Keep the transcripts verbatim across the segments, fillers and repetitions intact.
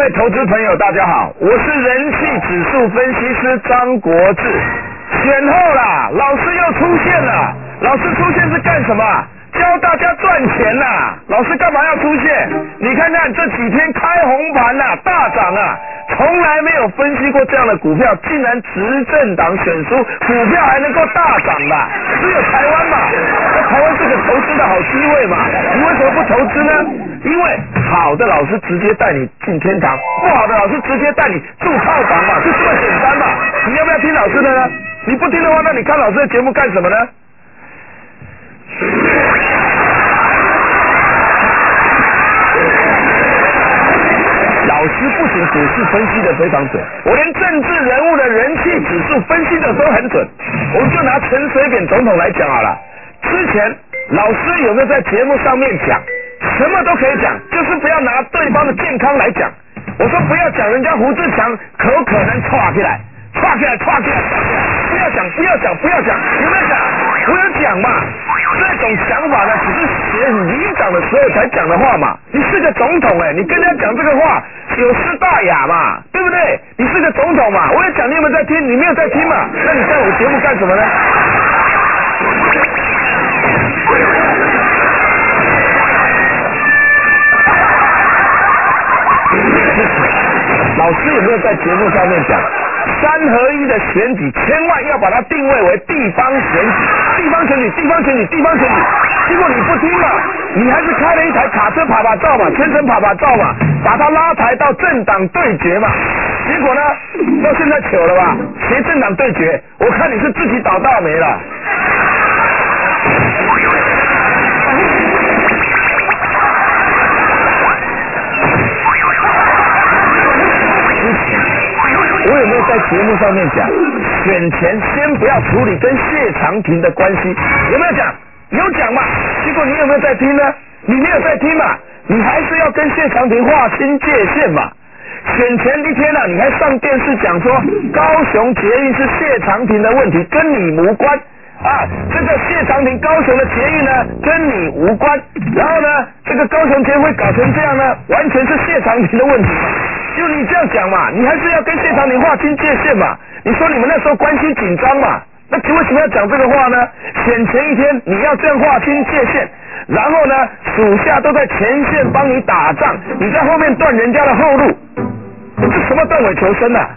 位投资朋友大家好，我是人气指数分析师张国志。选后啦，老师又出现了。老师出现是干什么？教大家赚钱啦。老师干嘛要出现？你看看这几天开红盘啦，大涨啊，从来没有分析过这样的股票，竟然执政党选输，股票还能够大涨吧？只有台湾嘛，那台湾是个投资的好机会嘛，你为什么不投资呢？因为好的老师直接带你进天堂，不好的老师直接带你住套房嘛，就这么简单嘛。你要不要听老师的呢？你不听的话，那你看老师的节目干什么呢？老师不仅股市分析的非常准，我连政治人物的人气指数分析的都很准。我们就拿陈水扁总统来讲好了，之前老师有没有在节目上面讲？什么都可以讲，就是不要拿对方的健康来讲。我说不要讲人家胡志强可可能岔起来，岔起来，岔起来，不要讲，不要讲，不要讲，有没有讲？我有讲嘛。这种想法呢，只是选里长的时候才讲的话嘛。你是个总统哎、欸，你跟人家讲这个话有失大雅嘛，对不对？你是个总统嘛，我也讲你有没有在听？你没有在听嘛？那你在我节目干什么呢？老师有没有在节目上面讲，三合一的选举千万要把它定位为地方选举，地方选举，地方选举，地方选举。结果你不听嘛，你还是开了一台卡车爬爬照嘛，全程爬爬照嘛，把它拉抬到政党对决嘛。结果呢，到现在糗了吧？谁政党对决？我看你是自己倒大霉了。我有没有在节目上面讲，选前先不要处理跟谢长廷的关系？有没有讲？有讲嘛？结果你有没有在听呢？你没有在听嘛？你还是要跟谢长廷划清界限嘛？选前一天啊，你还上电视讲说高雄捷运是谢长廷的问题，跟你无关啊！这个谢长廷高雄的捷运呢，跟你无关。然后呢，这个高雄捷运会搞成这样呢，完全是谢长廷的问题。就你这样讲嘛，你还是要跟谢长廷划清界限嘛。你说你们那时候关系紧张嘛，那你为什么要讲这个话呢？选前一天你要这样划清界限，然后呢，属下都在前线帮你打仗，你在后面断人家的后路，这什么断尾求生啊？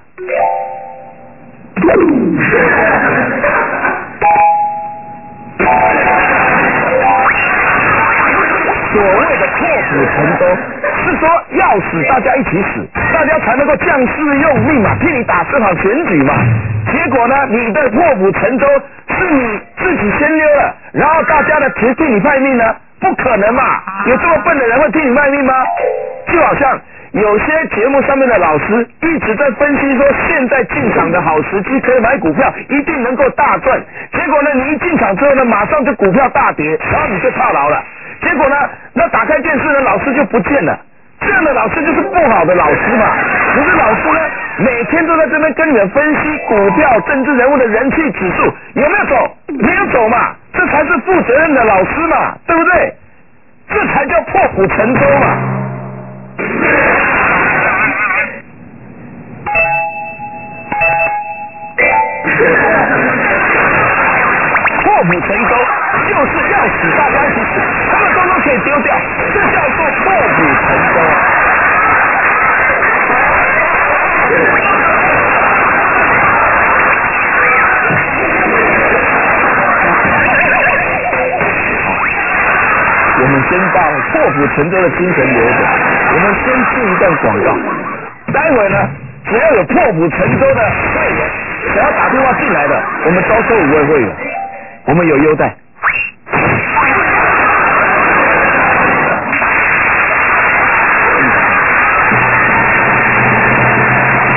所谓的破釜沉舟，是说要死大家一起死，大家才能够将士用命嘛，替你打这场选举嘛。结果呢，你的破釜沉舟是你自己先溜了，然后大家的替替你卖命呢？不可能嘛，有这么笨的人会替你卖命吗？就好像有些节目上面的老师一直在分析说，现在进场的好时机可以买股票，一定能够大赚。结果呢，你一进场之后呢，马上就股票大跌，然后你就套牢了。结果呢，那打开电视呢，老师就不见了。这样的老师就是不好的老师嘛。可是老师呢，每天都在这边跟你们分析股票、政治人物的人气指数有没有走，没有走嘛，这才是负责任的老师嘛，对不对？这才叫破釜沉舟嘛。破釜沉舟就是要死大家一起死，什么东西都可以丢掉，这叫做破釜沉舟。我们先把破釜沉舟的精神留着，我们先进一段广告，待会呢，只要有破釜沉舟的会员，想要打电话进来的，我们招收五位会员，我们有优待。